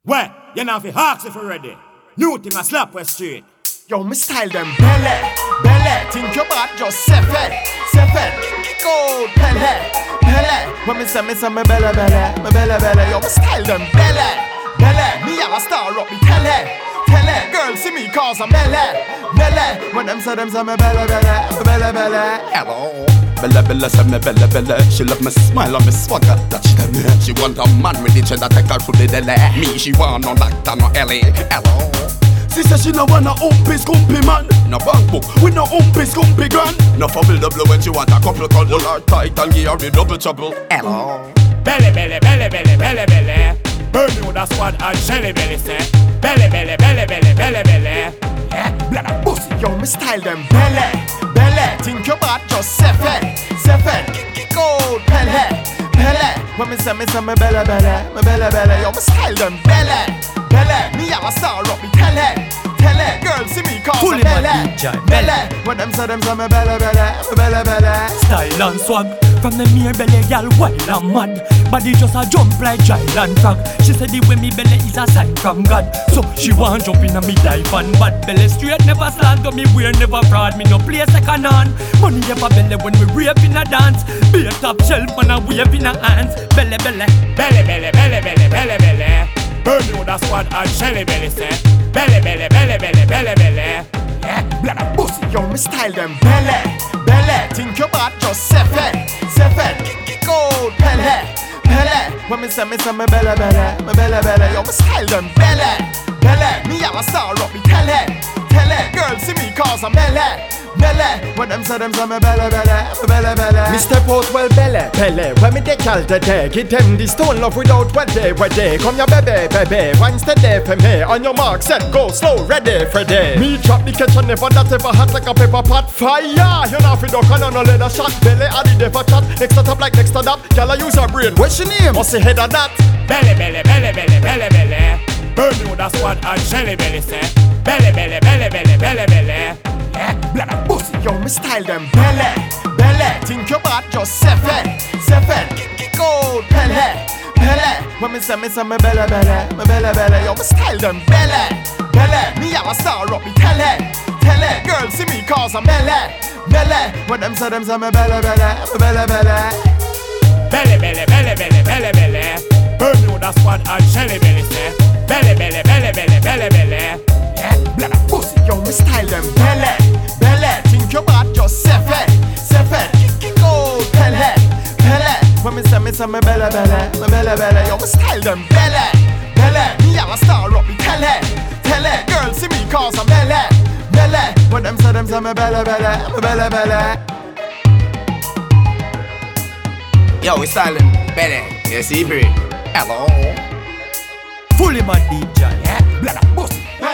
Where? You know if you ask if you're ready. New thing a slap west street. Yo, me style them belly, belly. Think your bad just seven, go belly, belly. When me say me belly, belly. Yo, me style them belly, belly. Me a star up me telly. Girls see me cause I'm belly. When them say me belly. Hello. Bella, say me bella. She love me smile and me swagger. Touch them. She want a man with the chin that take her to the deli. Me, she want no doctor, no Ellie. Hello. She say she no want a umpy scumpy man. No bank book with no umpy scumpy grand. No fumble double when she want a couple cuddle her tight and give her the double trouble. Hello. Belly. Bermuda squad and Shelly Belly say. Belly. Yeah, blood pussy. Yo, me style them belly. Think your bad just seven, go belly. When me say me belly. Yo, me style them belly. Me a star up me telly. Girls see me cause I'm belly. When them say me belly. Style and swag from the mere belly, gal wild and mad. Body just a jump like giant frog. She said the way me belly is a sign from God. So she want jump in a me dive and bad belly straight never slander me wear never fraud. Me no play second hand. Money ever belly when we rave in a dance. Be a top shelf and a wave in a hands. Belly. Bermuda squad and Shelly Belly say. Belly. Yeah, blood pussy. Yo, me style them belly. Think your bad just seven, go belly. When me say me belly. Yo, me style them belly. Me a star up me telly. Girls see me cause I'm belly. When them say me belly. Me step out well belly. When me take all the day, give them the stone love without what they. Come your baby, one steady for me. On your mark, set, go slow, ready for day. Me drop the kitchen never that ever hot like a pepper pot. Fire, you know fi duck and no leather shot. Belly a the devil chat, next to top like next to that. Girl I use her brain, what's your name? What's the head of that? Belly. Bermuda squad and Shelly Belly say. Belly. Yeah, blood pussy. Yo, me style them belly. Think your bad just seven, go belly. When me say me belly. Yo, me style them belly. Me a star up me telly. Girls see me cause I'm belly. When them say me belly. Bermuda squad and Shelly Belly say. Belly. Yeah, blood pussy. Yo, me style them belly. Think your bad just seven, go belly. When me say me belly. Yo, me style them belly. Me a star up me telly. Girls see me cause I'm belly. When them say me belly. Yo, we styling belly. You see, Hello. Fully mad DJ. Yeah, blood pussy.